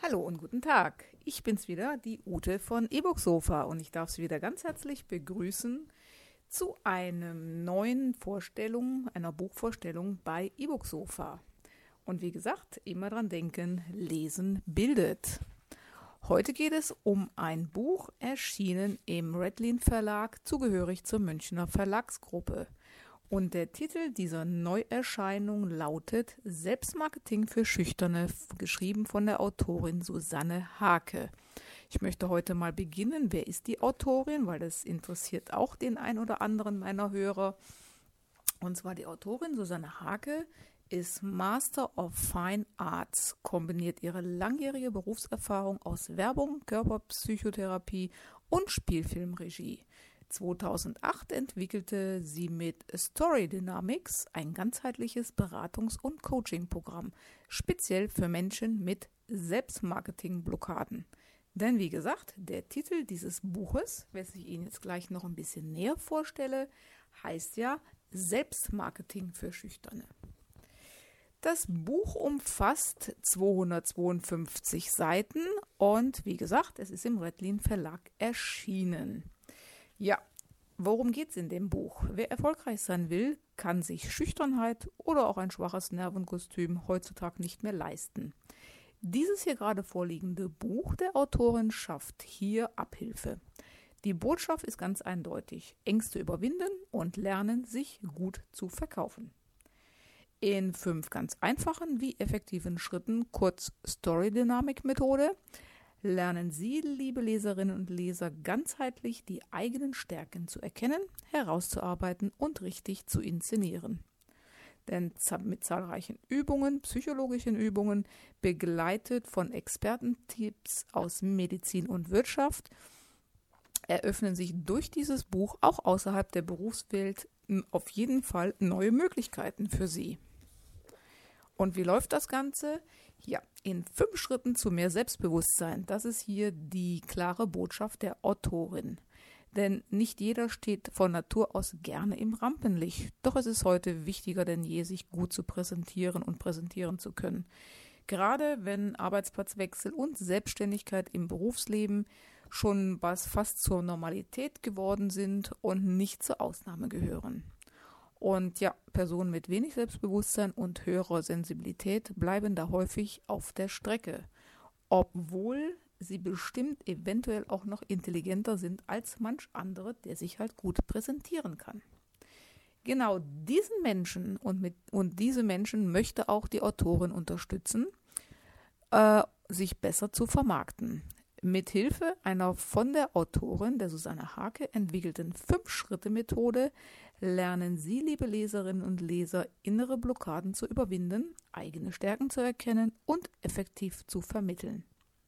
Hallo und guten Tag. Ich bin's wieder, die Ute von eBookSofa und ich darf Sie wieder ganz herzlich begrüßen zu einer neuen Vorstellung, einer Buchvorstellung bei eBookSofa. Und wie gesagt, immer dran denken, Lesen bildet. Heute geht es um ein Buch, erschienen im Redlin Verlag, zugehörig zur Münchner Verlagsgruppe. Und der Titel dieser Neuerscheinung lautet Selbstmarketing für Schüchterne, geschrieben von der Autorin Susanne Hake. Ich möchte heute mal beginnen. Wer ist die Autorin? Weil das interessiert auch den ein oder anderen meiner Hörer. Und zwar die Autorin Susanne Hake ist Master of Fine Arts, kombiniert ihre langjährige Berufserfahrung aus Werbung, Körperpsychotherapie und Spielfilmregie. 2008 entwickelte sie mit Story Dynamics ein ganzheitliches Beratungs- und Coaching-Programm, speziell für Menschen mit Selbstmarketing-Blockaden. Denn wie gesagt, der Titel dieses Buches, was ich Ihnen jetzt gleich noch ein bisschen näher vorstelle, heißt ja Selbstmarketing für Schüchterne. Das Buch umfasst 252 Seiten und wie gesagt, es ist im Redlin Verlag erschienen. Ja, worum geht es in dem Buch? Wer erfolgreich sein will, kann sich Schüchternheit oder auch ein schwaches Nervenkostüm heutzutage nicht mehr leisten. Dieses hier gerade vorliegende Buch der Autorin schafft hier Abhilfe. Die Botschaft ist ganz eindeutig: Ängste überwinden und lernen, sich gut zu verkaufen. In 5 ganz einfachen wie effektiven Schritten, kurz Story-Dynamik-Methode, lernen Sie, liebe Leserinnen und Leser, ganzheitlich die eigenen Stärken zu erkennen, herauszuarbeiten und richtig zu inszenieren. Denn mit zahlreichen Übungen, psychologischen Übungen, begleitet von Expertentipps aus Medizin und Wirtschaft, eröffnen sich durch dieses Buch auch außerhalb der Berufswelt auf jeden Fall neue Möglichkeiten für Sie. Und wie läuft das Ganze? Ja, in 5 Schritten zu mehr Selbstbewusstsein. Das ist hier die klare Botschaft der Autorin. Denn nicht jeder steht von Natur aus gerne im Rampenlicht. Doch es ist heute wichtiger denn je, sich gut zu präsentieren und präsentieren zu können. Gerade wenn Arbeitsplatzwechsel und Selbstständigkeit im Berufsleben schon fast zur Normalität geworden sind und nicht zur Ausnahme gehören. Und ja, Personen mit wenig Selbstbewusstsein und höherer Sensibilität bleiben da häufig auf der Strecke, obwohl sie bestimmt eventuell auch noch intelligenter sind als manch andere, der sich halt gut präsentieren kann. Genau diesen Menschen und diese Menschen möchte auch die Autorin unterstützen, sich besser zu vermarkten. Mithilfe einer von der Autorin, der Susanne Hake, entwickelten 5-Schritte-Methode lernen Sie, liebe Leserinnen und Leser, innere Blockaden zu überwinden, eigene Stärken zu erkennen und effektiv zu vermitteln.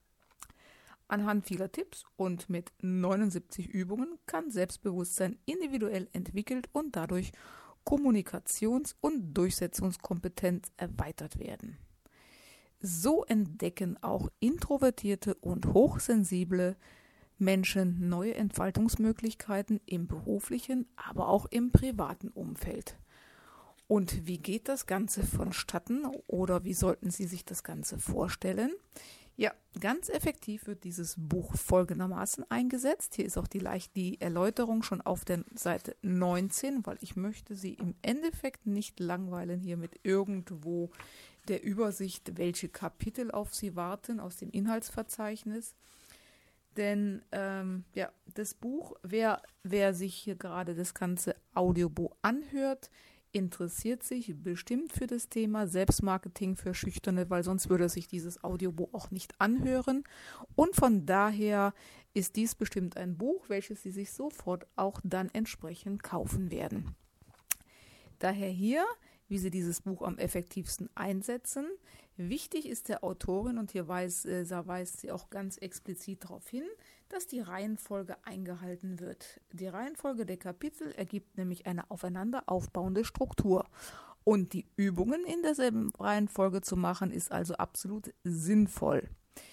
Anhand vieler Tipps und mit 79 Übungen kann Selbstbewusstsein individuell entwickelt und dadurch Kommunikations- und Durchsetzungskompetenz erweitert werden. So entdecken auch introvertierte und hochsensible Menschen neue Entfaltungsmöglichkeiten im beruflichen, aber auch im privaten Umfeld. Und wie geht das Ganze vonstatten oder wie sollten Sie sich das Ganze vorstellen? Ja, ganz effektiv wird dieses Buch folgendermaßen eingesetzt. Hier ist auch die Erläuterung schon auf der Seite 19, weil ich möchte Sie im Endeffekt nicht langweilen hier mit irgendwo der Übersicht, welche Kapitel auf Sie warten aus dem Inhaltsverzeichnis. Denn das Buch, wer sich hier gerade das ganze Audiobuch anhört, interessiert sich bestimmt für das Thema Selbstmarketing für Schüchterne, weil sonst würde sich dieses Audiobuch auch nicht anhören. Und von daher ist dies bestimmt ein Buch, welches Sie sich sofort auch dann entsprechend kaufen werden. Daher hier, wie Sie dieses Buch am effektivsten einsetzen. Wichtig ist der Autorin, und hier weist sie auch ganz explizit darauf hin, dass die Reihenfolge eingehalten wird. Die Reihenfolge der Kapitel ergibt nämlich eine aufeinander aufbauende Struktur. Und die Übungen in derselben Reihenfolge zu machen, ist also absolut sinnvoll.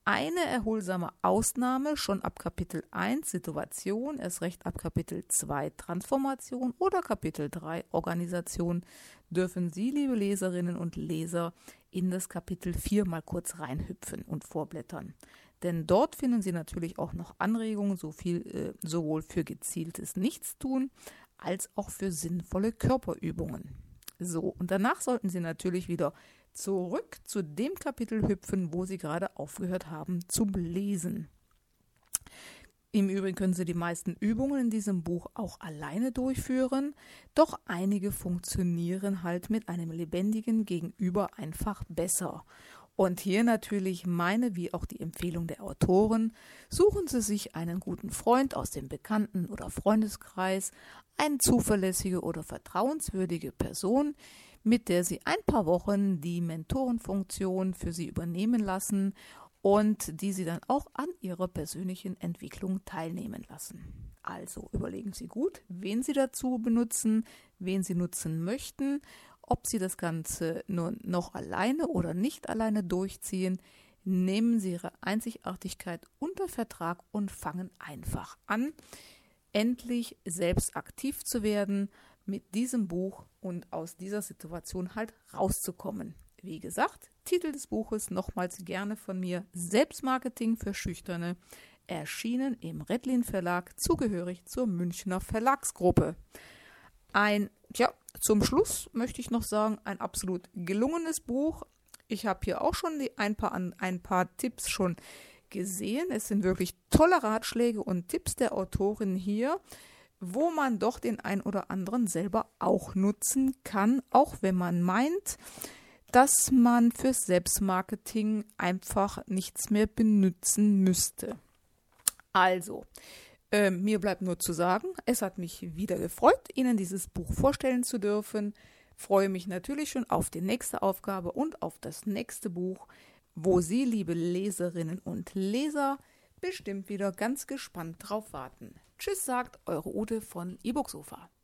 eine erholsame Ausnahme schon ab Kapitel 1 Situation, erst recht ab Kapitel 2 Transformation oder Kapitel 3 Organisation dürfen Sie, liebe Leserinnen und Leser, in das Kapitel 4 mal kurz reinhüpfen und vorblättern. Denn dort finden Sie natürlich auch noch Anregungen, sowohl für gezieltes Nichtstun als auch für sinnvolle Körperübungen. So, und danach sollten Sie natürlich wieder zurück zu dem Kapitel hüpfen, wo Sie gerade aufgehört haben zu lesen. Im Übrigen können Sie die meisten Übungen in diesem Buch auch alleine durchführen, doch einige funktionieren halt mit einem lebendigen Gegenüber einfach besser. Und hier natürlich meine wie auch die Empfehlung der Autoren, suchen Sie sich einen guten Freund aus dem Bekannten- oder Freundeskreis, eine zuverlässige oder vertrauenswürdige Person, mit der Sie ein paar Wochen die Mentorenfunktion für Sie übernehmen lassen und die Sie dann auch an Ihrer persönlichen Entwicklung teilnehmen lassen. Also überlegen Sie gut, wen Sie dazu benutzen, wen Sie nutzen möchten, ob Sie das Ganze nur noch alleine oder nicht alleine durchziehen. Nehmen Sie Ihre Einzigartigkeit unter Vertrag und fangen einfach an, endlich selbst aktiv zu werden mit diesem Buch und aus dieser Situation halt rauszukommen. Wie gesagt, Titel des Buches nochmals gerne von mir: Selbstmarketing für Schüchterne, erschienen im Redlin Verlag, zugehörig zur Münchner Verlagsgruppe. Zum Schluss möchte ich noch sagen, ein absolut gelungenes Buch. Ich habe hier auch schon ein paar Tipps schon gesehen. Es sind wirklich tolle Ratschläge und Tipps der Autorin hier, wo man doch den ein oder anderen selber auch nutzen kann, auch wenn man meint, dass man fürs Selbstmarketing einfach nichts mehr benutzen müsste. Also, mir bleibt nur zu sagen, es hat mich wieder gefreut, Ihnen dieses Buch vorstellen zu dürfen. Freue mich natürlich schon auf die nächste Aufgabe und auf das nächste Buch, wo Sie, liebe Leserinnen und Leser, bestimmt wieder ganz gespannt drauf warten. Tschüss, sagt eure Ute von eBooksofa.